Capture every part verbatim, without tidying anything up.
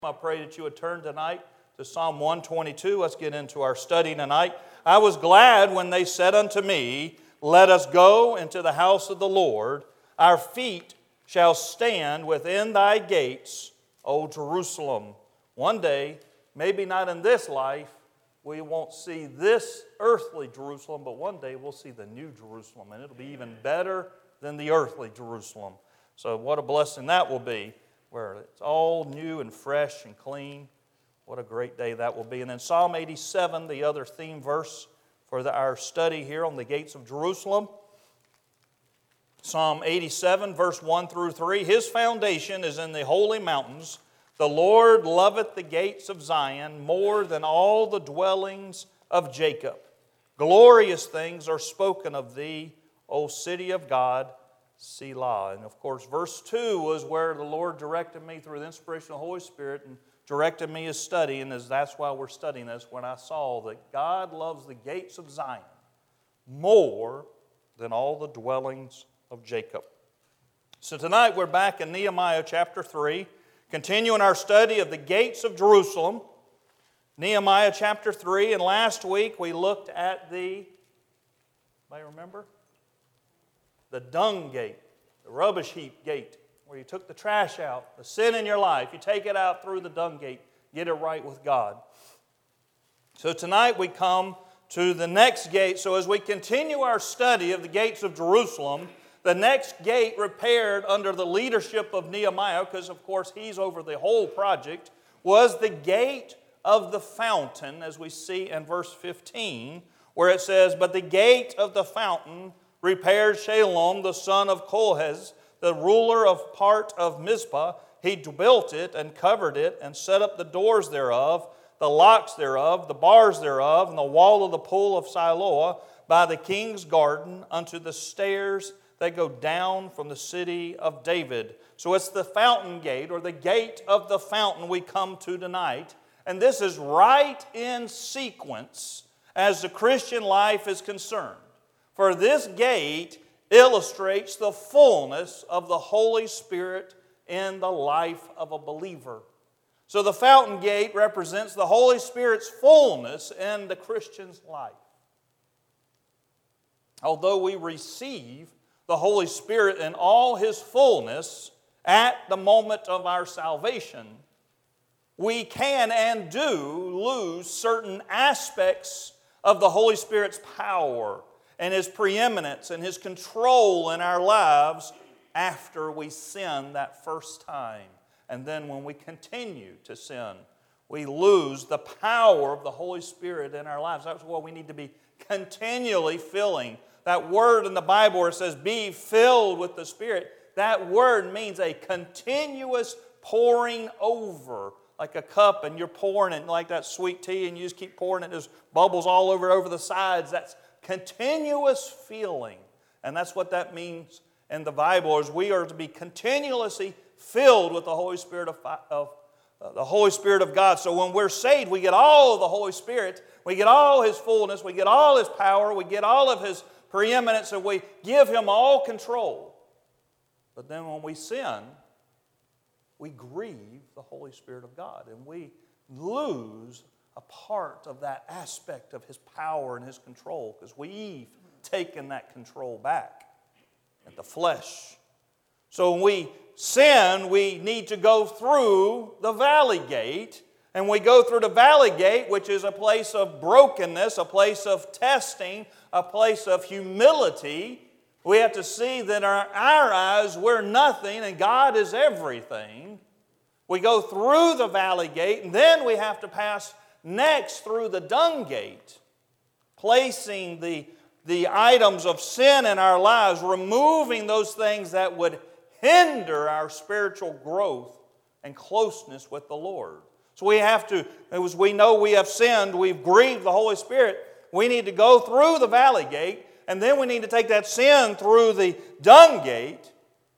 I pray that you would turn tonight to Psalm one twenty-two. Let's get into our study tonight. I was glad when they said unto me, let us go into the house of the Lord. Our feet shall stand within thy gates, O Jerusalem. One day, maybe not in this life, we won't see this earthly Jerusalem, but one day we'll see the new Jerusalem, and it'll be even better than the earthly Jerusalem. So what a blessing that will be, where it's all new and fresh and clean. What a great day that will be. And then Psalm eighty-seven, the other theme verse for the, our study here on the gates of Jerusalem. Psalm eighty-seven, verse one through three. His foundation is in the holy mountains. The Lord loveth the gates of Zion more than all the dwellings of Jacob. Glorious things are spoken of thee, O city of God, Selah. And of course, verse two was where the Lord directed me through the inspiration of the Holy Spirit and directed me as study, and as that's why we're studying this, when I saw that God loves the gates of Zion more than all the dwellings of Jacob. So tonight we're back in Nehemiah chapter three, continuing our study of the gates of Jerusalem. Nehemiah chapter three, and last week we looked at the, anybody remember? The dung gate, the rubbish heap gate, where you took the trash out, the sin in your life. You take it out through the dung gate, get it right with God. So tonight we come to the next gate. So as we continue our study of the gates of Jerusalem, the next gate repaired under the leadership of Nehemiah, because of course he's over the whole project, was the gate of the fountain, as we see in verse fifteen, where it says, but the gate of the fountain repaired Shalom, the son of Kohez, the ruler of part of Mizpah. He built it and covered it and set up the doors thereof, the locks thereof, the bars thereof, and the wall of the pool of Siloah by the king's garden unto the stairs that go down from the city of David. So it's the fountain gate, or the gate of the fountain, we come to tonight. And this is right in sequence as the Christian life is concerned. For this gate illustrates the fullness of the Holy Spirit in the life of a believer. So the fountain gate represents the Holy Spirit's fullness in the Christian's life. Although we receive the Holy Spirit in all His fullness at the moment of our salvation, we can and do lose certain aspects of the Holy Spirit's power and His preeminence and His control in our lives after we sin that first time. And then when we continue to sin, we lose the power of the Holy Spirit in our lives. That's why we need to be continually filling. That word in the Bible where it says, be filled with the Spirit, that word means a continuous pouring over, like a cup and you're pouring it like that sweet tea and you just keep pouring it, there's bubbles all over over the sides. That's continuous feeling. And that's what that means in the Bible, is we are to be continuously filled with the Holy Spirit of, of uh, the Holy Spirit of God. So when we're saved, we get all of the Holy Spirit, we get all His fullness, we get all His power, we get all of His preeminence, and we give Him all control. But then when we sin, we grieve the Holy Spirit of God, and we lose a part of that aspect of His power and His control, because we've taken that control back in the flesh. So when we sin, we need to go through the valley gate, and we go through the valley gate, which is a place of brokenness, a place of testing, a place of humility. We have to see that in our, our eyes we're nothing and God is everything. We go through the valley gate, and then we have to pass next through the dung gate, placing the, the items of sin in our lives, removing those things that would hinder our spiritual growth and closeness with the Lord. So we have to, as we know we have sinned, we've grieved the Holy Spirit, we need to go through the valley gate, and then we need to take that sin through the dung gate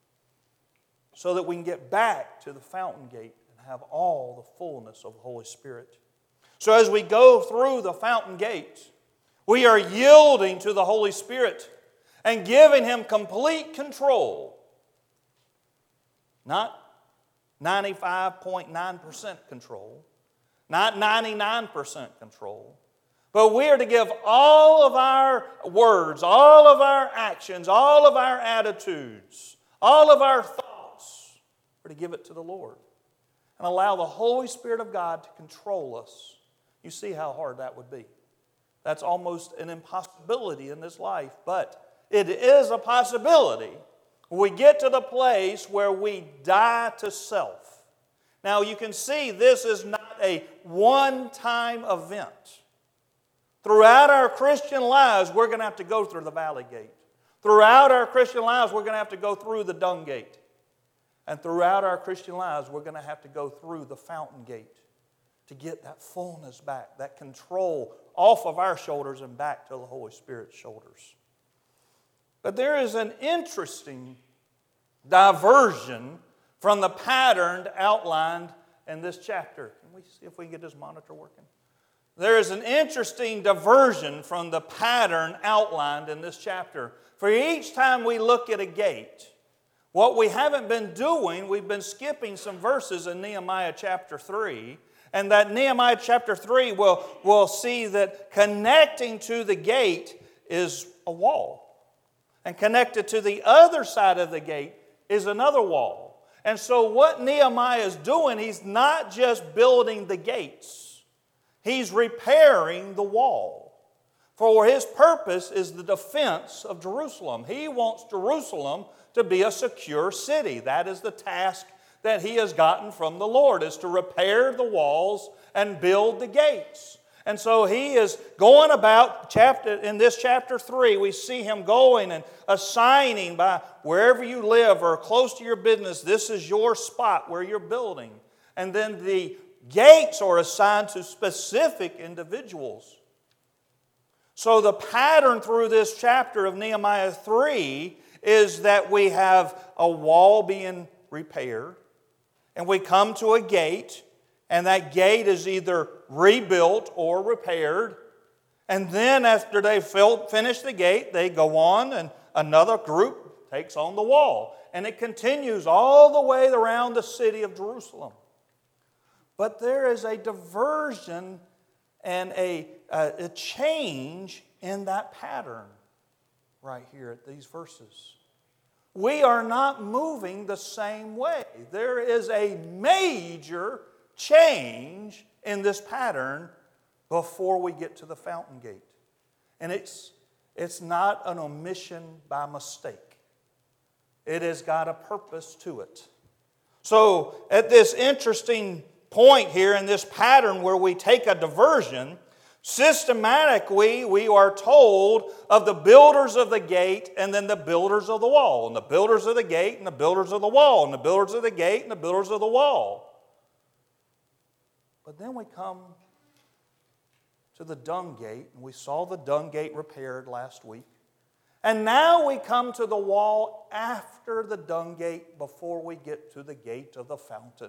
so that we can get back to the fountain gate and have all the fullness of the Holy Spirit. So as we go through the fountain gate, we are yielding to the Holy Spirit and giving Him complete control. Not ninety-five point nine percent control, not ninety-nine percent control. But we are to give all of our words, all of our actions, all of our attitudes, all of our thoughts, we're to give it to the Lord and allow the Holy Spirit of God to control us. You see how hard that would be. That's almost an impossibility in this life, but it is a possibility. We get to the place where we die to self. Now you can see this is not a one-time event. Throughout our Christian lives, we're going to have to go through the valley gate. Throughout our Christian lives, we're going to have to go through the dung gate. And throughout our Christian lives, we're going to have to go through the fountain gate to get that fullness back, that control off of our shoulders and back to the Holy Spirit's shoulders. But there is an interesting diversion from the pattern outlined in this chapter. Can we see if we can get this monitor working? There is an interesting diversion from the pattern outlined in this chapter. For each time we look at a gate, what we haven't been doing, we've been skipping some verses in Nehemiah chapter three. And that Nehemiah chapter three will will see that connecting to the gate is a wall. And connected to the other side of the gate is another wall. And so what Nehemiah is doing, he's not just building the gates. He's repairing the wall. For his purpose is the defense of Jerusalem. He wants Jerusalem to be a secure city. That is the task that he has gotten from the Lord, is to repair the walls and build the gates. And so he is going about, chapter in this chapter three, we see him going and assigning by wherever you live or close to your business, this is your spot where you're building. And then the gates are assigned to specific individuals. So the pattern through this chapter of Nehemiah three is that we have a wall being repaired, and we come to a gate, and that gate is either rebuilt or repaired. And then after they've finished the gate, they go on, and another group takes on the wall. And it continues all the way around the city of Jerusalem. But there is a diversion and a, a, a change in that pattern right here at these verses. We are not moving the same way. There is a major change in this pattern before we get to the fountain gate. And it's, it's not an omission by mistake. It has got a purpose to it. So at this interesting point here in this pattern where we take a diversion, systematically we are told of the builders of the gate and then the builders of the wall, and the builders of the gate and the builders of the wall, and the builders of the gate and the builders of the wall. But then we come to the dung gate, and we saw the dung gate repaired last week. And now we come to the wall after the dung gate before we get to the gate of the fountain.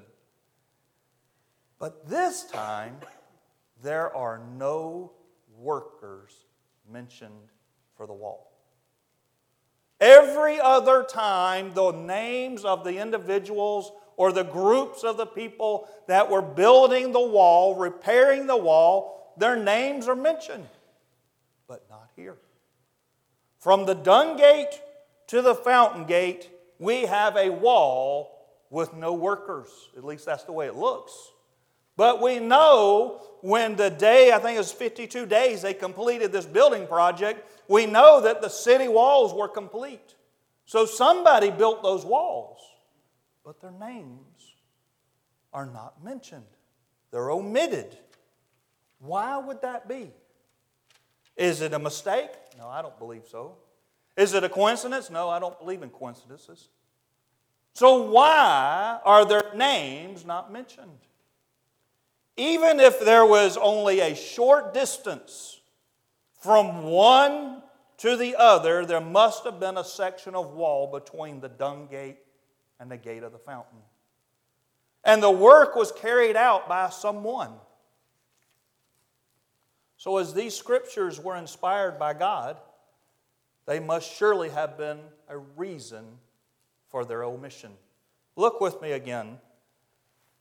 But this time, there are no workers mentioned for the wall. Every other time, the names of the individuals or the groups of the people that were building the wall, repairing the wall, their names are mentioned, but not here. From the dung gate to the fountain gate, we have a wall with no workers. At least that's the way it looks. But we know when the day, I think it was fifty-two days, they completed this building project, we know that the city walls were complete. So somebody built those walls, but their names are not mentioned. They're omitted. Why would that be? Is it a mistake? No, I don't believe so. Is it a coincidence? No, I don't believe in coincidences. So why are their names not mentioned? Even if there was only a short distance from one to the other, there must have been a section of wall between the dung gate and the gate of the fountain. And the work was carried out by someone. So as these scriptures were inspired by God, they must surely have been a reason for their omission. Look with me again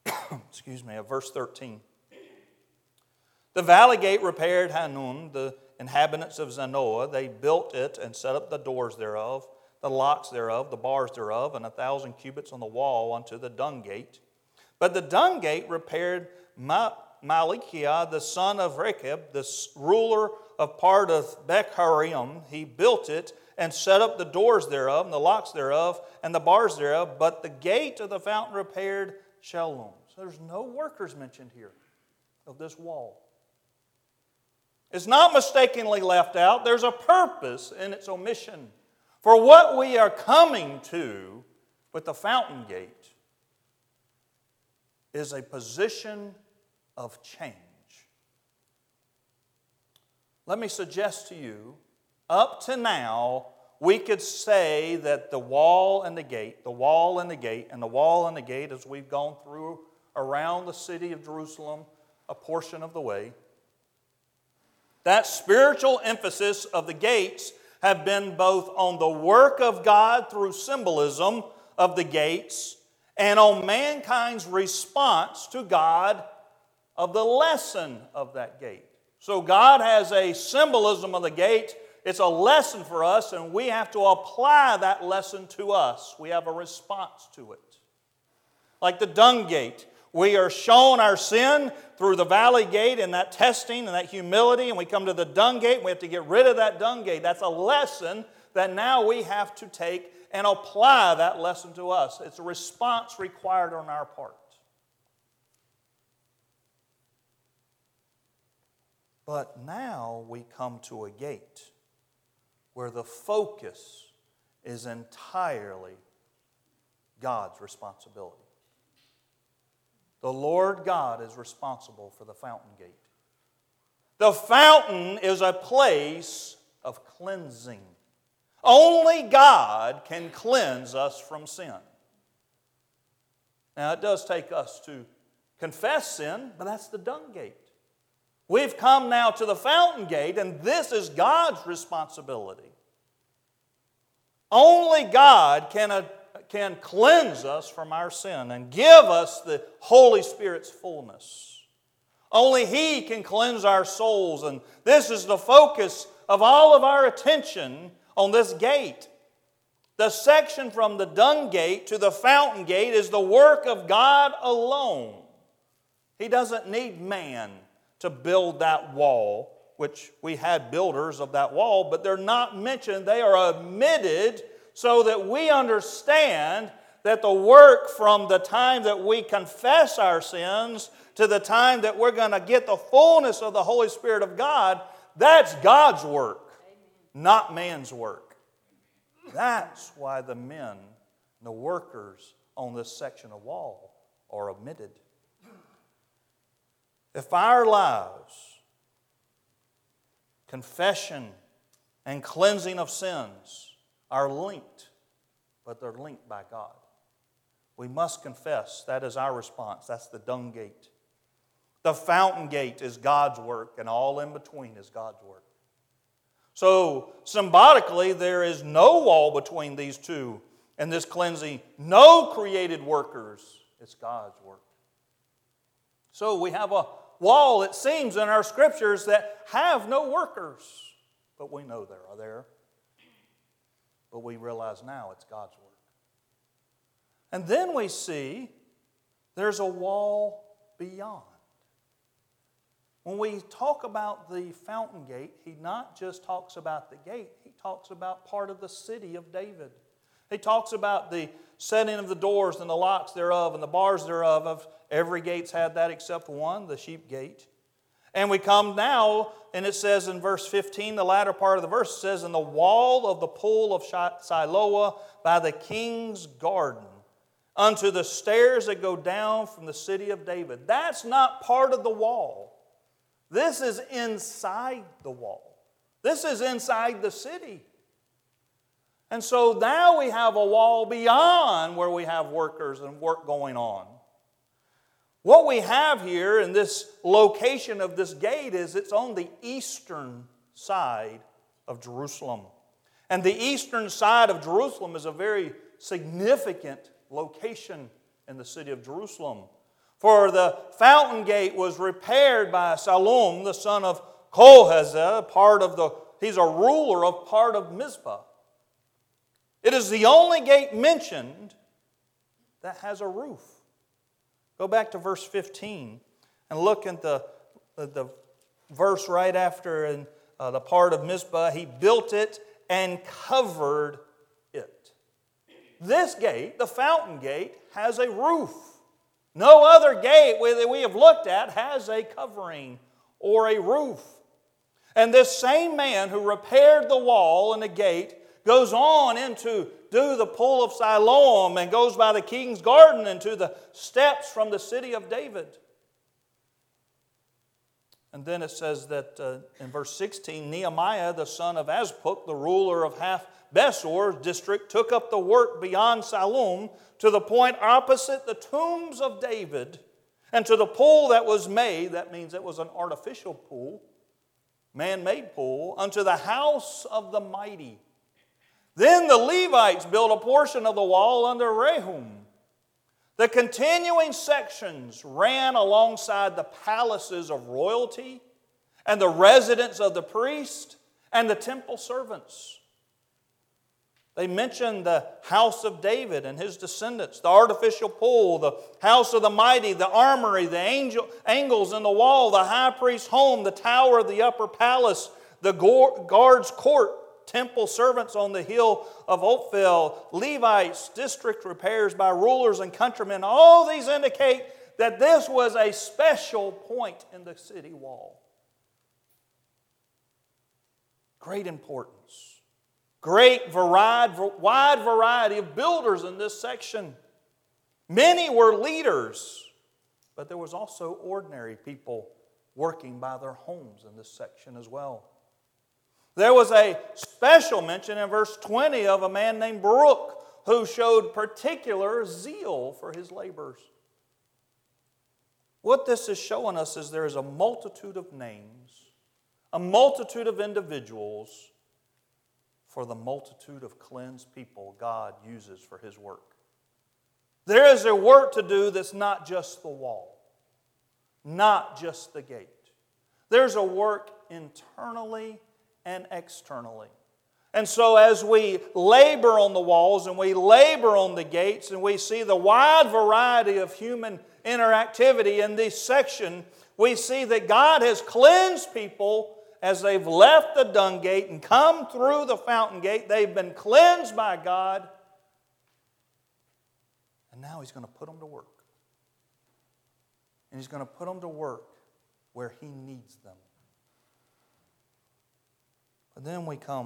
excuse me, of verse thirteen. The valley gate repaired Hanun, the inhabitants of Zanoah. They built it and set up the doors thereof, the locks thereof, the bars thereof, and a thousand cubits on the wall unto the dung gate. But the dung gate repaired Ma- Malikiah, the son of Rechab, the ruler of part of Becharaim. He built it and set up the doors thereof, and the locks thereof, and the bars thereof. But the gate of the fountain repaired Shallum. So there's no workers mentioned here of this wall. It's not mistakenly left out. There's a purpose in its omission. For what we are coming to with the fountain gate is a position of change. Let me suggest to you, up to now, we could say that the wall and the gate, the wall and the gate, and the wall and the gate, as we've gone through around the city of Jerusalem, a portion of the way, that spiritual emphasis of the gates have been both on the work of God through symbolism of the gates and on mankind's response to God of the lesson of that gate. So God has a symbolism of the gate. It's a lesson for us, and we have to apply that lesson to us. We have a response to it. Like the dung gate, we are shown our sin through the valley gate and that testing and that humility, and we come to the dung gate, and we have to get rid of that dung gate. That's a lesson that now we have to take and apply that lesson to us. It's a response required on our part. But now we come to a gate where the focus is entirely God's responsibility. The Lord God is responsible for the fountain gate. The fountain is a place of cleansing. Only God can cleanse us from sin. Now, it does take us to confess sin, but that's the dung gate. We've come now to the fountain gate, and this is God's responsibility. Only God can, uh, can cleanse us from our sin and give us the Holy Spirit's fullness. Only He can cleanse our souls, and this is the focus of all of our attention on this gate. The section from the dung gate to the fountain gate is the work of God alone. He doesn't need man to build that wall, which we had builders of that wall, but they're not mentioned. They are omitted so that we understand that the work from the time that we confess our sins to the time that we're going to get the fullness of the Holy Spirit of God, that's God's work, not man's work. That's why the men, the workers on this section of wall are omitted. If our lives, confession and cleansing of sins are linked, but they're linked by God, we must confess. That is our response. That's the dung gate. The fountain gate is God's work, and all in between is God's work. So, symbolically, there is no wall between these two and this cleansing. No created workers. It's God's work. So, we have a wall, it seems, in our scriptures that have no workers. But we know they are there. But we realize now it's God's work. And then we see there's a wall beyond. When we talk about the fountain gate, he not just talks about the gate, he talks about part of the city of David. He talks about the setting of the doors and the locks thereof and the bars thereof. Of every gate's had that except one, the sheep gate. And we come now, and it says in verse fifteen, the latter part of the verse says, in the wall of the pool of Siloah by the king's garden, unto the stairs that go down from the city of David. That's not part of the wall. This is inside the wall. This is inside the city. And so now we have a wall beyond where we have workers and work going on. What we have here in this location of this gate is it's on the eastern side of Jerusalem. And the eastern side of Jerusalem is a very significant location in the city of Jerusalem. For the fountain gate was repaired by Salom, the son of Kolhazeh, part of the, he's a ruler of part of Mizpah. It is the only gate mentioned that has a roof. Go back to verse fifteen and look at the, the, the verse right after in uh, the part of Mizpah. He built it and covered it. This gate, the fountain gate, has a roof. No other gate that we have looked at has a covering or a roof. And this same man who repaired the wall and the gate goes on into do the pool of Siloam and goes by the king's garden into the steps from the city of David. And then it says that uh, in verse sixteen, Nehemiah, the son of Azbuk, the ruler of half Besor's district, took up the work beyond Siloam to the point opposite the tombs of David and to the pool that was made, that means it was an artificial pool, man-made pool, unto the house of the mighty. Then the Levites built a portion of the wall under Rehum. The continuing sections ran alongside the palaces of royalty and the residence of the priest and the temple servants. They mention the house of David and his descendants, the artificial pool, the house of the mighty, the armory, the angel, angles in the wall, the high priest's home, the tower of the upper palace, the guard's court, temple servants on the hill of Ophel, Levites, district repairs by rulers and countrymen. All these indicate that this was a special point in the city wall. Great importance. Great varied, wide variety of builders in this section. Many were leaders, but there was also ordinary people working by their homes in this section as well. There was a special mention in verse twenty of a man named Baruch who showed particular zeal for his labors. What this is showing us is there is a multitude of names, a multitude of individuals for the multitude of cleansed people God uses for His work. There is a work to do that's not just the wall, not just the gate. There's a work internally and externally. And so as we labor on the walls and we labor on the gates and we see the wide variety of human interactivity in this section, we see that God has cleansed people as they've left the dung gate and come through the fountain gate. They've been cleansed by God. And now He's going to put them to work. And He's going to put them to work where He needs them. But then we come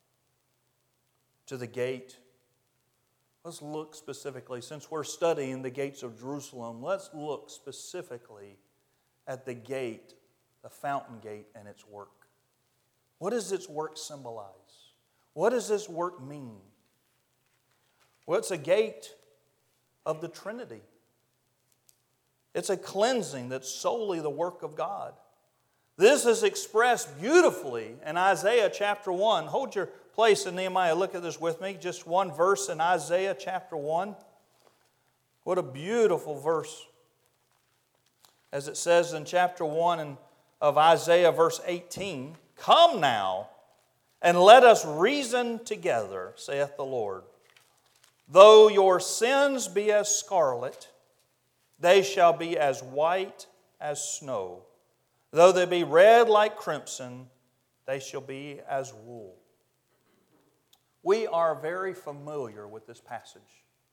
to the gate. Let's look specifically, since we're studying the gates of Jerusalem, let's look specifically at the gate, the fountain gate, and its work. What does its work symbolize? What does this work mean? Well, it's a gate of the Trinity. It's a cleansing that's solely the work of God. This is expressed beautifully in Isaiah chapter one. Hold your place in Nehemiah. Look at this with me. Just one verse in Isaiah chapter one. What a beautiful verse. As it says in chapter one of Isaiah, verse eighteen, "Come now, and let us reason together, saith the Lord. Though your sins be as scarlet, they shall be as white as snow. Though they be red like crimson, they shall be as wool." We are very familiar with this passage.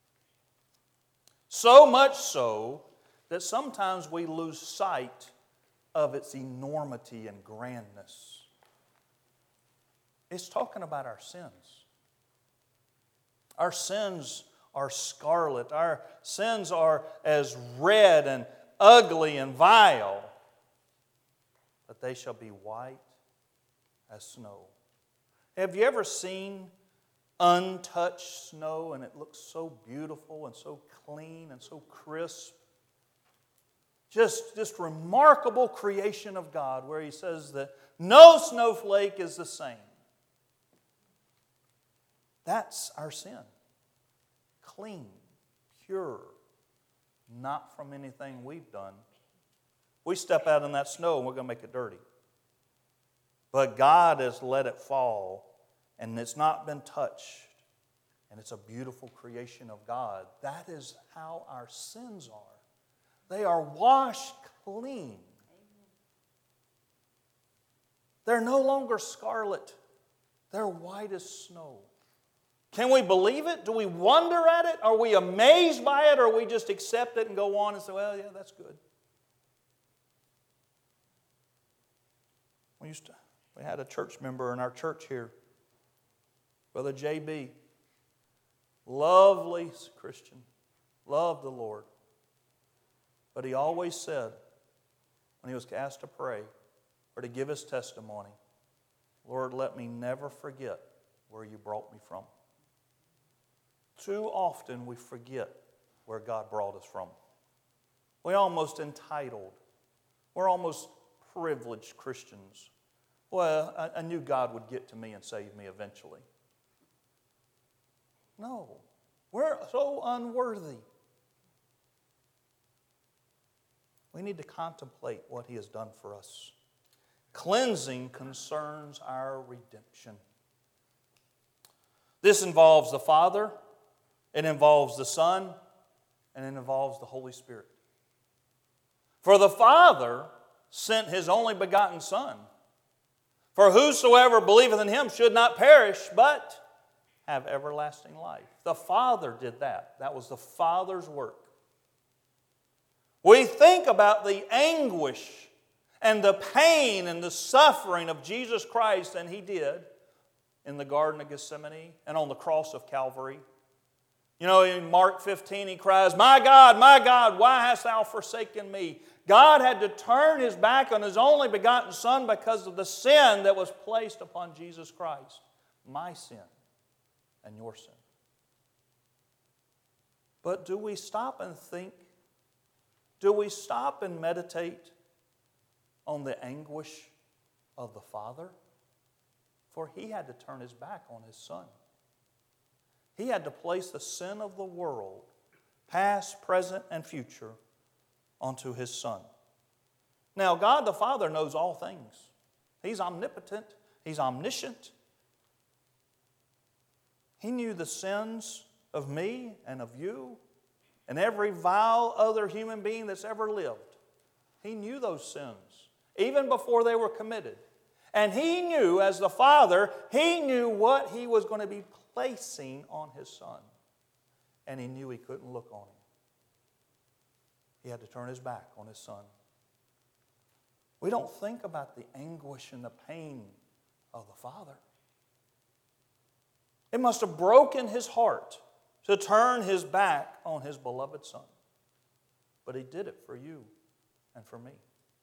So much so that sometimes we lose sight of its enormity and grandness. It's talking about our sins. Our sins are scarlet. Our sins are as red and ugly and vile. But they shall be white as snow. Have you ever seen untouched snow and it looks so beautiful and so clean and so crisp? Just, just remarkable creation of God where He says that no snowflake is the same. That's our sin. Clean, pure, not from anything we've done. We step out in that snow and we're going to make it dirty. But God has let it fall, and it's not been touched. And it's a beautiful creation of God. That is how our sins are. They are washed clean. They're no longer scarlet. They're white as snow. Can we believe it? Do we wonder at it? Are we amazed by it? Or we just accept it and go on and say, well, yeah, that's good. We used to, we had a church member in our church here, Brother J B Lovely Christian. Loved the Lord. But he always said, when he was asked to pray or to give his testimony, Lord, let me never forget where you brought me from. Too often we forget where God brought us from. We're almost entitled. We're almost privileged Christians. Well, I, I knew God would get to me and save me eventually. No, we're so unworthy. We need to contemplate what He has done for us. Cleansing concerns our redemption. This involves the Father, it involves the Son, and it involves the Holy Spirit. For the Father sent His only begotten Son. For whosoever believeth in Him should not perish, but have everlasting life. The Father did that. That was the Father's work. We think about the anguish and the pain and the suffering of Jesus Christ, and He did in the Garden of Gethsemane and on the cross of Calvary. You know, in Mark fifteen, He cries, "My God, my God, why hast Thou forsaken me?" God had to turn His back on His only begotten Son because of the sin that was placed upon Jesus Christ. My sin and your sin. But do we stop and think? Do we stop and meditate on the anguish of the Father? For He had to turn His back on His Son. He had to place the sin of the world, past, present, and future, onto His Son. Now, God the Father knows all things. He's omnipotent. He's omniscient. He knew the sins of me and of you and every vile other human being that's ever lived. He knew those sins, even before they were committed. And He knew, as the Father, He knew what He was going to be placing on His Son. And He knew He couldn't look on Him. He had to turn His back on His Son. We don't think about the anguish and the pain of the Father. It must have broken His heart to turn His back on His beloved Son. But He did it for you and for me.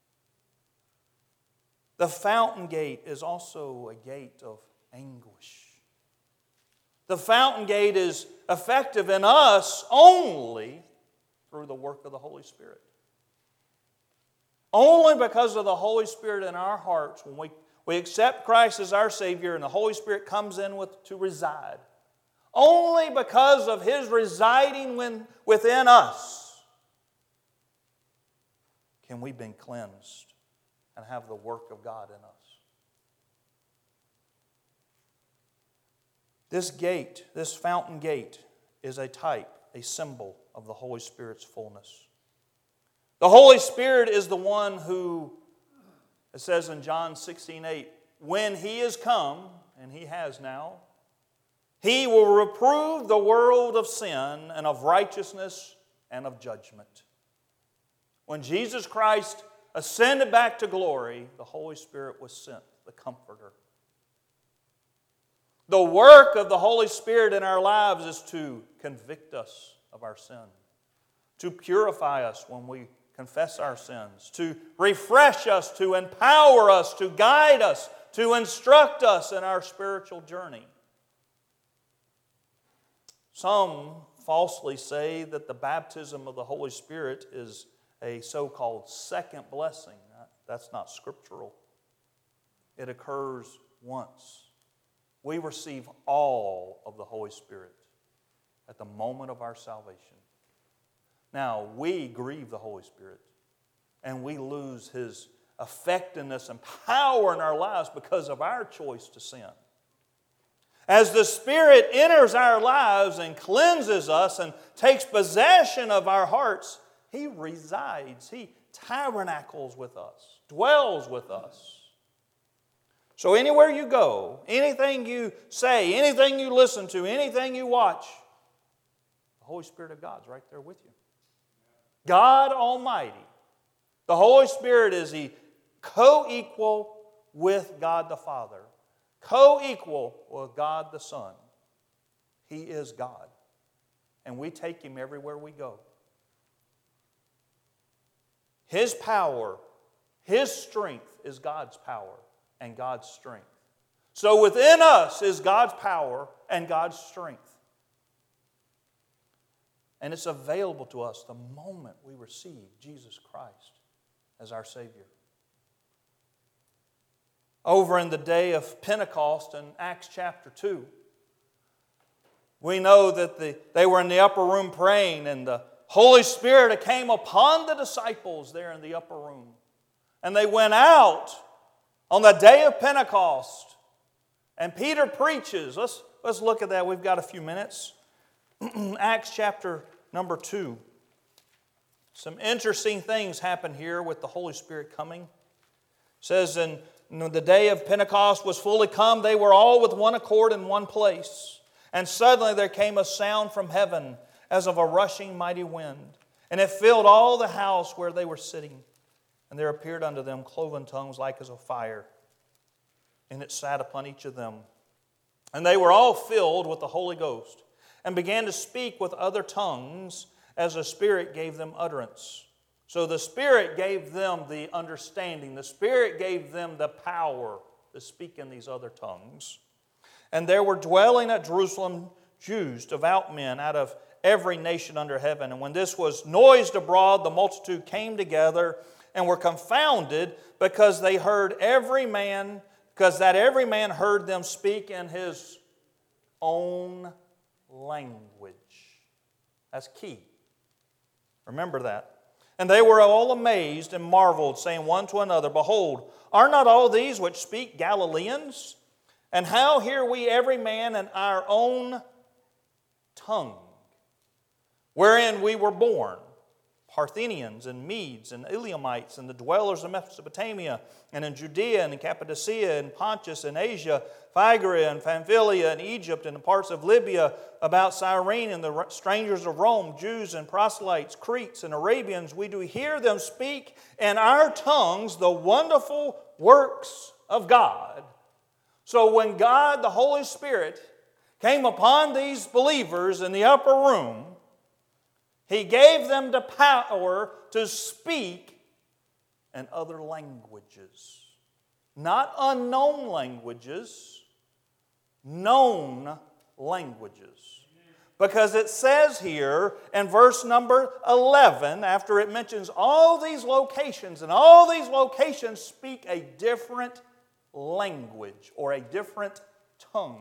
The fountain gate is also a gate of anguish. The fountain gate is effective in us only through the work of the Holy Spirit. Only because of the Holy Spirit in our hearts, when we, we accept Christ as our Savior and the Holy Spirit comes in with, to reside. Only because of His residing when, within us can we be cleansed and have the work of God in us. This gate, this fountain gate, is a type, a symbol of the Holy Spirit's fullness. The Holy Spirit is the one who, it says in John sixteen eight, when He is come, and He has now, He will reprove the world of sin and of righteousness and of judgment. When Jesus Christ ascended back to glory, the Holy Spirit was sent, the Comforter. The work of the Holy Spirit in our lives is to convict us of our sin, to purify us when we confess our sins, to refresh us, to empower us, to guide us, to instruct us in our spiritual journey. Some falsely say that the baptism of the Holy Spirit is a so-called second blessing. That's not scriptural. It occurs once. We receive all of the Holy Spirit at the moment of our salvation. Now, we grieve the Holy Spirit, and we lose His effectiveness and power in our lives because of our choice to sin. As the Spirit enters our lives and cleanses us and takes possession of our hearts, He resides, He tabernacles with us, dwells with us. So anywhere you go, anything you say, anything you listen to, anything you watch, the Holy Spirit of God's right there with you. God Almighty. The Holy Spirit is He co-equal with God the Father, co-equal with God the Son. He is God, and we take Him everywhere we go. His power, His strength is God's power and God's strength. So within us is God's power and God's strength. And it's available to us the moment we receive Jesus Christ as our Savior. Over in the day of Pentecost in Acts chapter two, we know that the, they were in the upper room praying, and the Holy Spirit came upon the disciples there in the upper room. And they went out on the day of Pentecost, and Peter preaches. Let's, let's look at that. We've got a few minutes. Acts chapter number two. Some interesting things happen here with the Holy Spirit coming. It says, in the day of Pentecost was fully come, they were all with one accord in one place. And suddenly there came a sound from heaven as of a rushing mighty wind, and it filled all the house where they were sitting. And there appeared unto them cloven tongues like as of fire, and it sat upon each of them. And they were all filled with the Holy Ghost, and began to speak with other tongues as the Spirit gave them utterance. So the Spirit gave them the understanding. The Spirit gave them the power to speak in these other tongues. And there were dwelling at Jerusalem Jews, devout men, out of every nation under heaven. And when this was noised abroad, the multitude came together and were confounded, because they heard every man, because that every man heard them speak in his own language. That's key. Remember that. And they were all amazed and marveled, saying one to another, Behold, are not all these which speak Galileans? And how hear we every man in our own tongue, wherein we were born, Parthians and Medes and Elamites and the dwellers of Mesopotamia and in Judea and in Cappadocia and Pontus and Asia, Phrygia and Pamphylia and Egypt and the parts of Libya about Cyrene and the strangers of Rome, Jews and proselytes, Cretes and Arabians, we do hear them speak in our tongues the wonderful works of God. So when God, the Holy Spirit, came upon these believers in the upper room, He gave them the power to speak in other languages. Not unknown languages, known languages. Because it says here in verse number eleven, after it mentions all these locations, and all these locations speak a different language or a different tongue.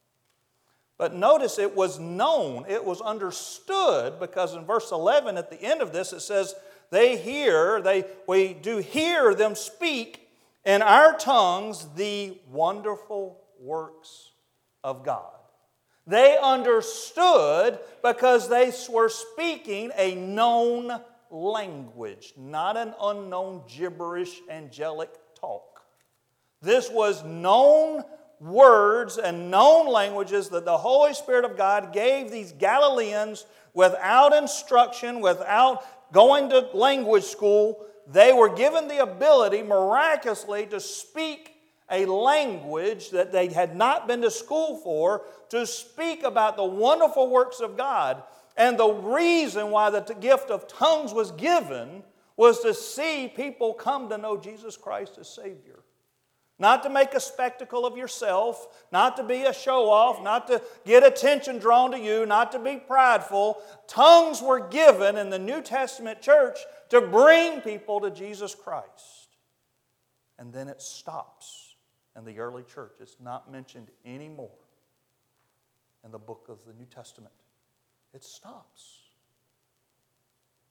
But notice it was known, it was understood, because in verse eleven at the end of this it says, they hear, they we do hear them speak in our tongues the wonderful works of God. They understood because they were speaking a known language, not an unknown gibberish angelic talk. This was known words and known languages that the Holy Spirit of God gave these Galileans without instruction, without going to language school. They were given the ability miraculously to speak a language that they had not been to school for, to speak about the wonderful works of God. And the reason why the gift of tongues was given was to see people come to know Jesus Christ as Savior. Not to make a spectacle of yourself, not to be a show-off, not to get attention drawn to you, not to be prideful. Tongues were given in the New Testament church to bring people to Jesus Christ. And then it stops in the early church. It's not mentioned anymore in the book of the New Testament. It stops.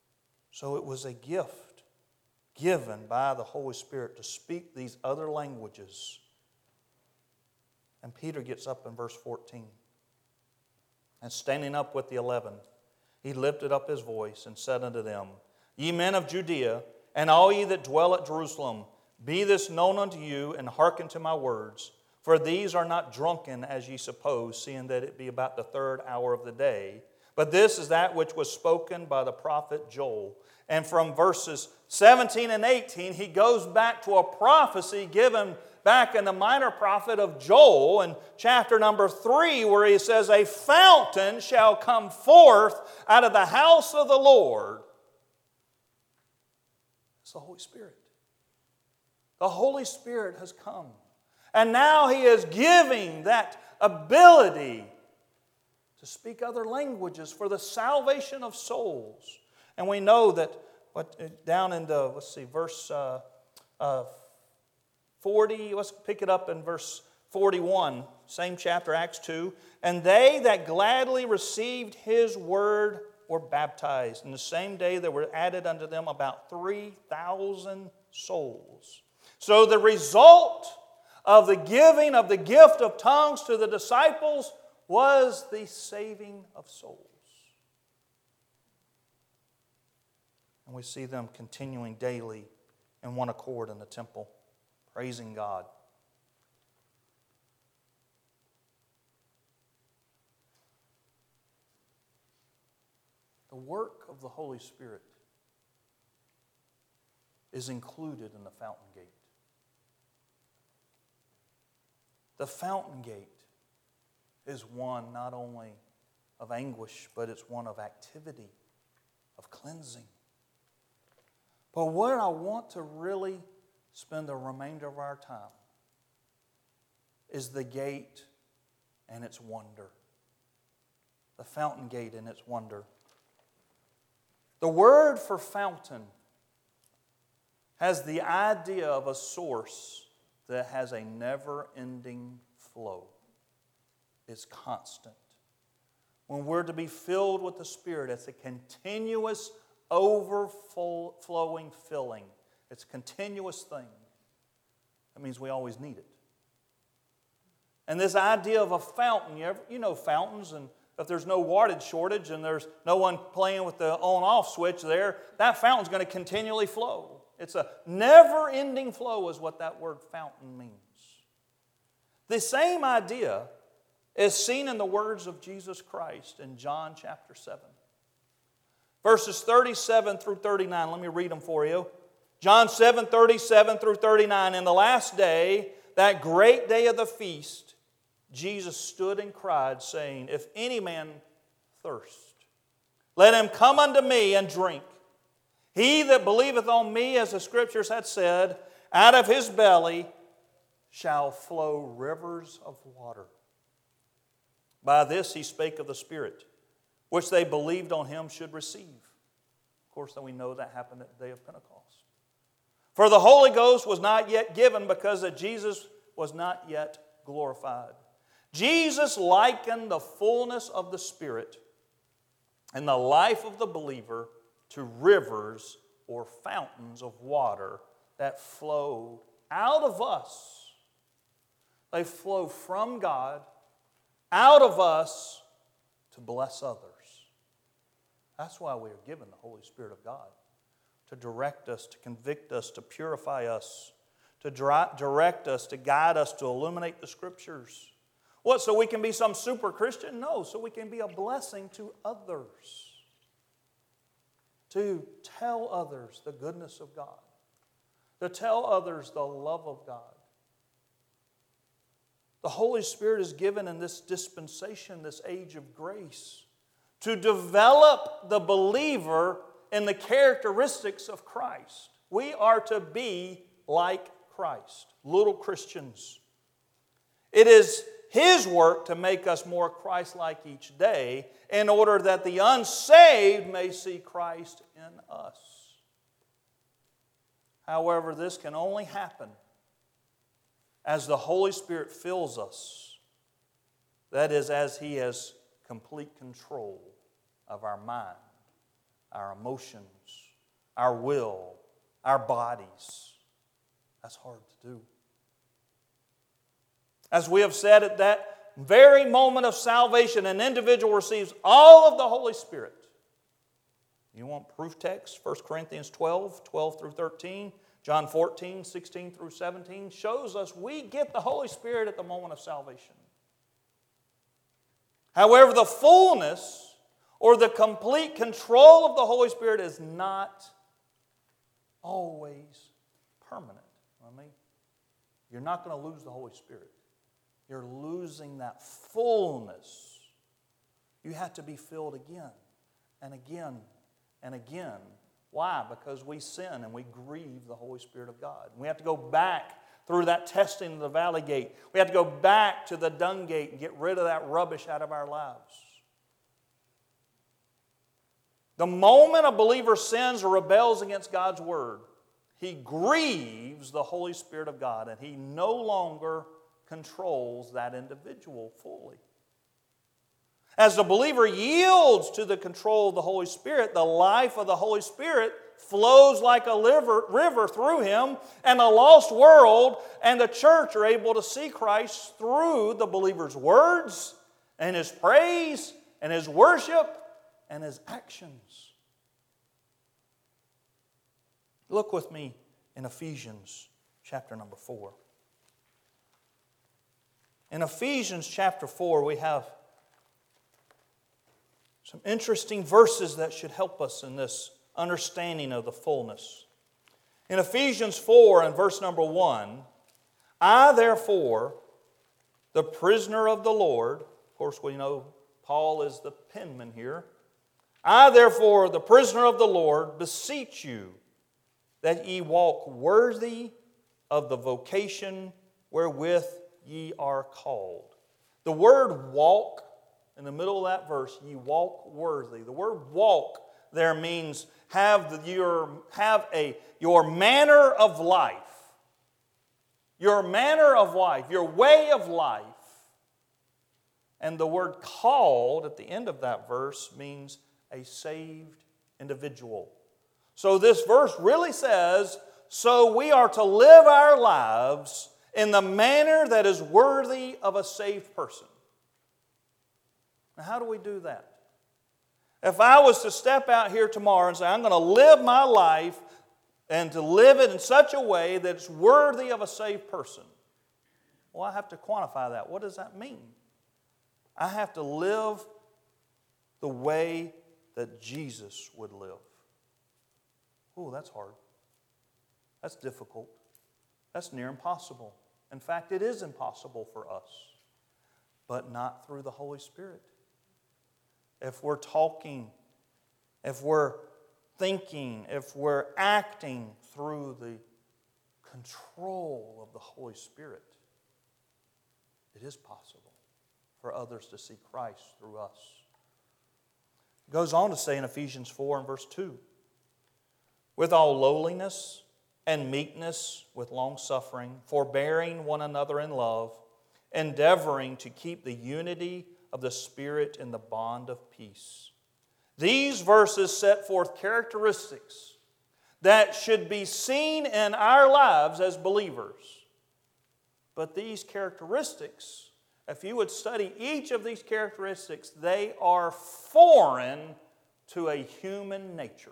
So it was a gift given by the Holy Spirit to speak these other languages. And Peter gets up in verse fourteen. And standing up with the eleven, he lifted up his voice and said unto them, Ye men of Judea, and all ye that dwell at Jerusalem, be this known unto you, and hearken to my words. For these are not drunken, as ye suppose, seeing that it be about the third hour of the day. But this is that which was spoken by the prophet Joel. And from verses seventeen and eighteen, he goes back to a prophecy given back in the minor prophet of Joel in chapter number three, where he says, A fountain shall come forth out of the house of the Lord. It's the Holy Spirit. The Holy Spirit has come. And now He is giving that ability to speak other languages for the salvation of souls. And we know that what down in the, let's see, verse uh, uh, forty, let's pick it up in verse forty-one, same chapter, Acts two. And they that gladly received His word were baptized. And the same day there were added unto them about three thousand souls. So the result of the giving of the gift of tongues to the disciples was the saving of souls. And we see them continuing daily in one accord in the temple, praising God. The work of the Holy Spirit is included in the fountain gate. The fountain gate is one not only of anguish, but it's one of activity, of cleansing. But where I want to really spend the remainder of our time is the gate and its wonder. The fountain gate and its wonder. The word for fountain has the idea of a source that has a never-ending flow. It's constant. When we're to be filled with the Spirit, it's a continuous, overflowing filling. It's a continuous thing. That means we always need it. And this idea of a fountain, you, ever, you know fountains, and if there's no wattage shortage and there's no one playing with the on-off switch there, that fountain's going to continually flow. It's a never-ending flow is what that word fountain means. The same idea is seen in the words of Jesus Christ in John chapter seven. Verses thirty-seven through thirty-nine. Let me read them for you. John seven, thirty-seven through thirty-nine. In the last day, that great day of the feast, Jesus stood and cried, saying, If any man thirst, let him come unto me and drink. He that believeth on me, as the Scriptures had said, out of his belly shall flow rivers of water. By this he spake of the Spirit, which they believed on him should receive. Of course, then we know that happened at the day of Pentecost. For the Holy Ghost was not yet given because that Jesus was not yet glorified. Jesus likened the fullness of the Spirit and the life of the believer to rivers or fountains of water that flow out of us. They flow from God, out of us, to bless others. That's why we are given the Holy Spirit of God, to direct us, to convict us, to purify us, to direct us, to guide us, to illuminate the Scriptures. What, so we can be some super Christian? No, so we can be a blessing to others. To tell others the goodness of God. To tell others the love of God. The Holy Spirit is given in this dispensation, this age of grace, to develop the believer in the characteristics of Christ. We are to be like Christ, little Christians. It is His work to make us more Christ-like each day in order that the unsaved may see Christ in us. However, this can only happen as the Holy Spirit fills us. That is, as He has complete control of our mind, our emotions, our will, our bodies. That's hard to do. As we have said, at that very moment of salvation, an individual receives all of the Holy Spirit. You want proof text? First Corinthians twelve, twelve through thirteen. John fourteen, sixteen through seventeen shows us we get the Holy Spirit at the moment of salvation. However, the fullness or the complete control of the Holy Spirit is not always permanent. I mean, you're not going to lose the Holy Spirit. You're losing that fullness. You have to be filled again and again and again. Why? Because we sin and we grieve the Holy Spirit of God. We have to go back through that testing of the valley gate. We have to go back to the dung gate and get rid of that rubbish out of our lives. The moment a believer sins or rebels against God's Word, he grieves the Holy Spirit of God, and he no longer controls that individual fully. As the believer yields to the control of the Holy Spirit, the life of the Holy Spirit flows like a river, river through him, and the lost world and the church are able to see Christ through the believer's words and his praise and his worship and his actions. Look with me in Ephesians chapter number four. In Ephesians chapter four, we have some interesting verses that should help us in this understanding of the fullness. In Ephesians four and verse number one, I therefore, the prisoner of the Lord, of course we know Paul is the penman here, I therefore, the prisoner of the Lord, beseech you that ye walk worthy of the vocation wherewith ye are called. The word walk, in the middle of that verse, ye walk worthy. The word walk there means have the, your, have a, your manner of life. Your manner of life, your way of life. And the word called at the end of that verse means a saved individual. So this verse really says, so we are to live our lives in the manner that is worthy of a saved person. Now, how do we do that? If I was to step out here tomorrow and say, I'm going to live my life and to live it in such a way that it's worthy of a saved person, well, I have to quantify that. What does that mean? I have to live the way that Jesus would live. Oh, that's hard. That's difficult. That's near impossible. In fact, it is impossible for us, but not through the Holy Spirit. If we're talking, if we're thinking, if we're acting through the control of the Holy Spirit, it is possible for others to see Christ through us. It goes on to say in Ephesians four and verse two, with all lowliness and meekness, with long-suffering, forbearing one another in love, endeavoring to keep the unity of the Spirit in the bond of peace. These verses set forth characteristics that should be seen in our lives as believers. But these characteristics, if you would study each of these characteristics, they are foreign to a human nature.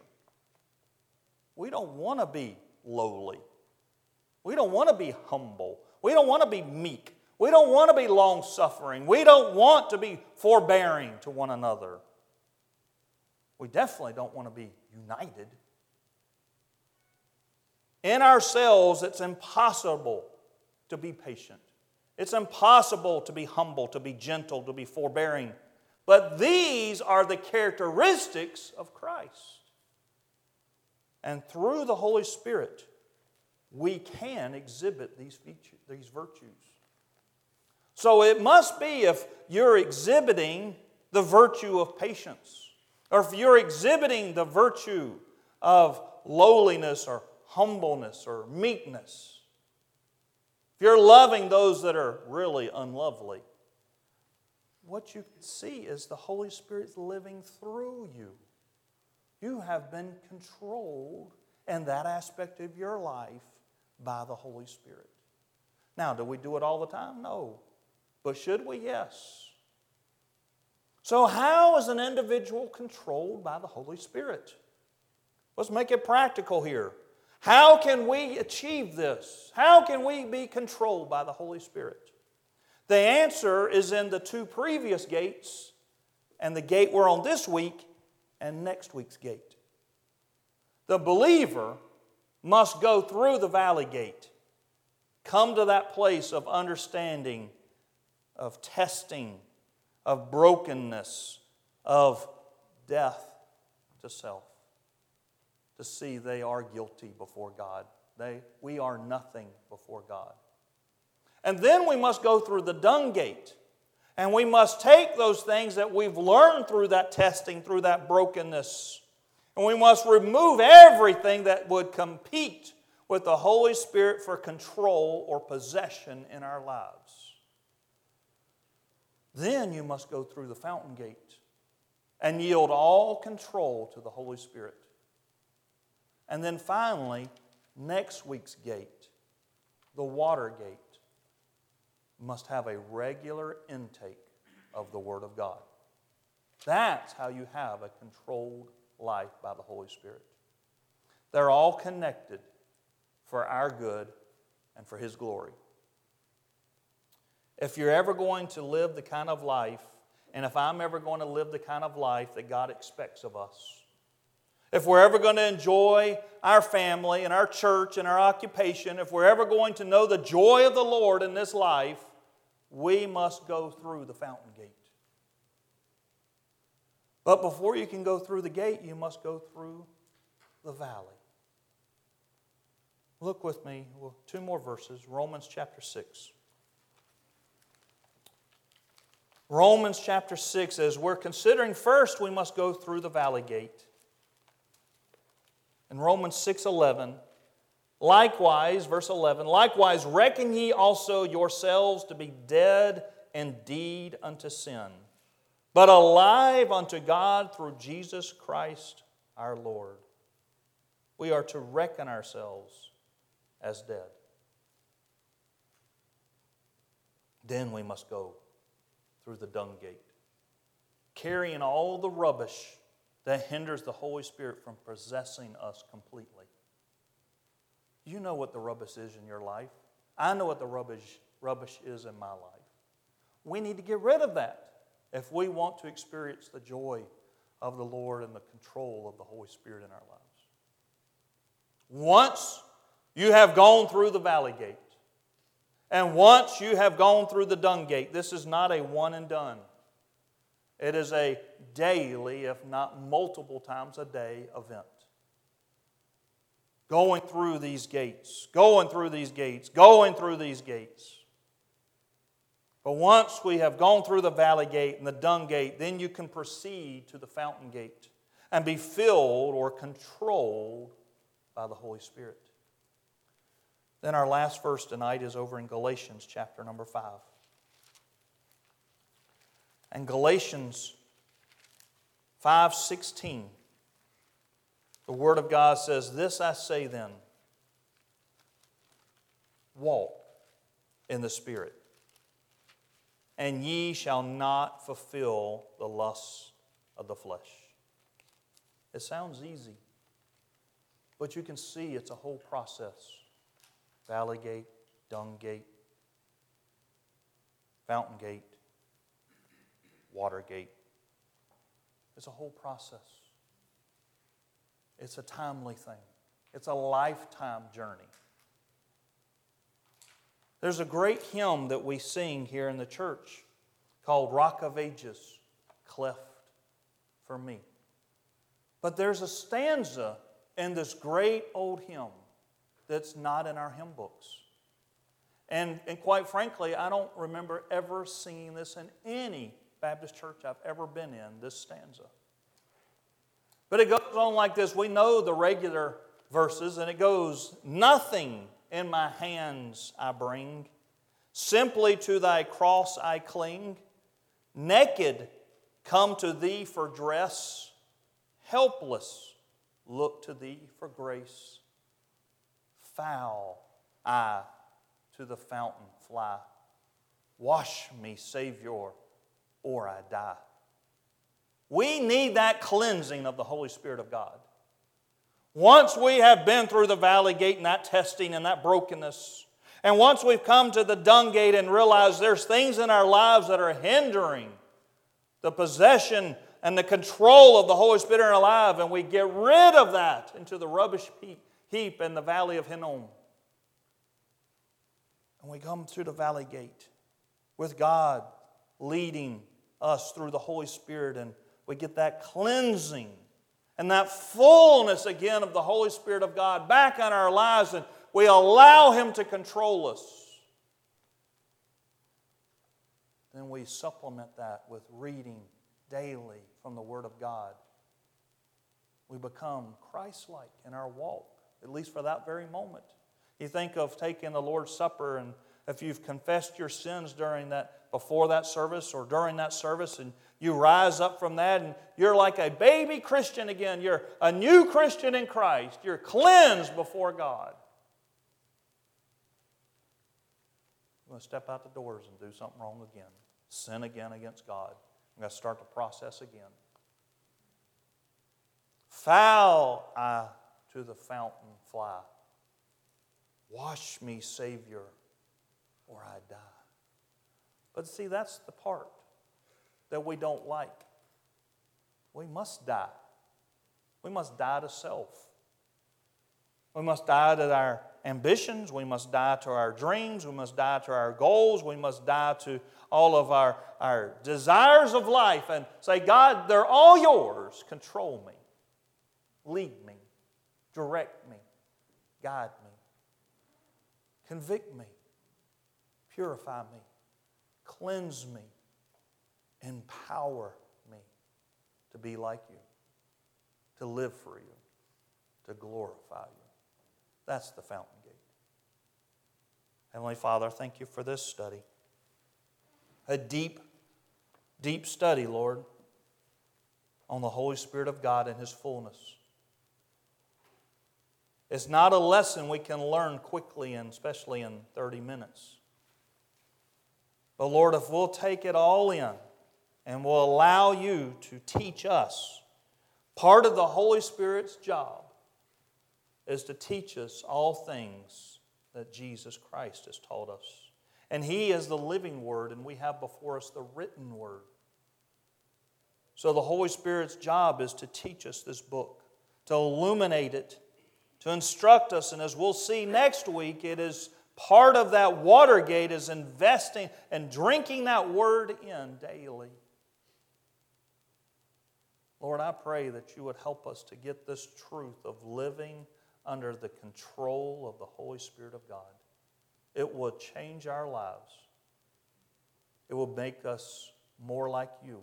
We don't want to be lowly. We don't want to be humble. We don't want to be meek. We don't want to be long-suffering. We don't want to be forbearing to one another. We definitely don't want to be united. In ourselves, it's impossible to be patient. It's impossible to be humble, to be gentle, to be forbearing. But these are the characteristics of Christ. And through the Holy Spirit, we can exhibit these features, these virtues. So it must be if you're exhibiting the virtue of patience, or if you're exhibiting the virtue of lowliness or humbleness or meekness, if you're loving those that are really unlovely, what you can see is the Holy Spirit's living through you. You have been controlled in that aspect of your life by the Holy Spirit. Now, do we do it all the time? No. But should we? Yes. So how is an individual controlled by the Holy Spirit? Let's make it practical here. How can we achieve this? How can we be controlled by the Holy Spirit? The answer is in the two previous gates and the gate we're on this week and next week's gate. The believer must go through the valley gate, come to that place of understanding, of testing, of brokenness, of death to self, to see they are guilty before God. They, we are nothing before God. And then we must go through the dung gate. And we must take those things that we've learned through that testing, through that brokenness, and we must remove everything that would compete with the Holy Spirit for control or possession in our lives. Then you must go through the fountain gate and yield all control to the Holy Spirit. And then finally, next week's gate, the water gate, must have a regular intake of the Word of God. That's how you have a controlled life by the Holy Spirit. They're all connected for our good and for His glory. If you're ever going to live the kind of life, and if I'm ever going to live the kind of life that God expects of us, if we're ever going to enjoy our family and our church and our occupation, if we're ever going to know the joy of the Lord in this life, we must go through the fountain gate. But before you can go through the gate, you must go through the valley. Look with me, well, two more verses, Romans chapter six. Romans chapter six, as we're considering first, we must go through the valley gate. In Romans six eleven, likewise, verse eleven, likewise reckon ye also yourselves to be dead indeed unto sin, but alive unto God through Jesus Christ our Lord. We are to reckon ourselves as dead. Then we must go through the dung gate, carrying all the rubbish that hinders the Holy Spirit from possessing us completely. You know what the rubbish is in your life. I know what the rubbish, rubbish is in my life. We need to get rid of that if we want to experience the joy of the Lord and the control of the Holy Spirit in our lives. Once you have gone through the valley gate, and once you have gone through the dung gate, this is not a one and done. It is a daily, if not multiple times a day, event. Going through these gates, going through these gates, going through these gates. But once we have gone through the valley gate and the dung gate, then you can proceed to the fountain gate and be filled or controlled by the Holy Spirit. Then our last verse tonight is over in Galatians chapter number five. And Galatians five sixteen, the Word of God says, "This I say then, walk in the Spirit, and ye shall not fulfill the lusts of the flesh." It sounds easy, but you can see it's a whole process. Valley gate, dung gate, fountain gate, water gate. It's a whole process. It's a timely thing. It's a lifetime journey. There's a great hymn that we sing here in the church called Rock of Ages, Cleft for Me. But there's a stanza in this great old hymn that's not in our hymn books. And, and quite frankly, I don't remember ever singing this in any Baptist church I've ever been in, this stanza. But it goes on like this. We know the regular verses, and it goes, "Nothing in my hands I bring, simply to thy cross I cling. Naked come to thee for dress, helpless, look to Thee for grace. Foul, I to the fountain fly. Wash me, Savior, or I die. We need that cleansing of the Holy Spirit of God. Once we have been through the valley gate and that testing and that brokenness, and once we've come to the dung gate and realized there's things in our lives that are hindering the possession and the control of the Holy Spirit in our life, and we get rid of that into the rubbish heap in the valley of Hinnom. And we come through the valley gate with God leading us through the Holy Spirit, and we get that cleansing and that fullness again of the Holy Spirit of God back in our lives, and we allow Him to control us. Then we supplement that with reading daily from the Word of God. We become Christ-like in our walk, at least for that very moment. You think of taking the Lord's Supper, and if you've confessed your sins during that, before that service or during that service, and you rise up from that and you're like a baby Christian again. You're a new Christian in Christ. You're cleansed before God. You're going to step out the doors and do something wrong again. Sin again against God. I'm going to start the process again. Foul I to the fountain fly. Wash me, Savior, or I die. But see, that's the part that we don't like. We must die. We must die to self. We must die to our ambitions. We must die to our dreams. We must die to our goals. We must die to all of our, our desires of life and say, God, they're all yours. Control me. Lead me. Direct me. Guide me. Convict me. Purify me. Cleanse me. Empower me to be like you, to live for you, to glorify you. That's the fountain gate. Heavenly Father, thank you for this study. A deep, deep study, Lord, on the Holy Spirit of God and His fullness. It's not a lesson we can learn quickly and especially in thirty minutes. But Lord, if we'll take it all in, and will allow you to teach us. Part of the Holy Spirit's job is to teach us all things that Jesus Christ has taught us. And He is the living Word, and we have before us the written Word. So the Holy Spirit's job is to teach us this book, to illuminate it, to instruct us, and as we'll see next week, it is part of that Watergate is investing and drinking that Word in daily. Lord, I pray that you would help us to get this truth of living under the control of the Holy Spirit of God. It will change our lives. It will make us more like you.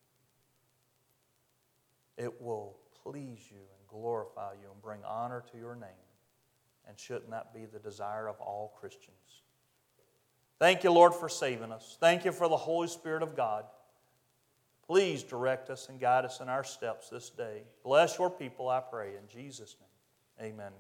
It will please you and glorify you and bring honor to your name. And shouldn't that be the desire of all Christians? Thank you, Lord, for saving us. Thank you for the Holy Spirit of God. Please direct us and guide us in our steps this day. Bless your people, I pray, in Jesus' name. Amen.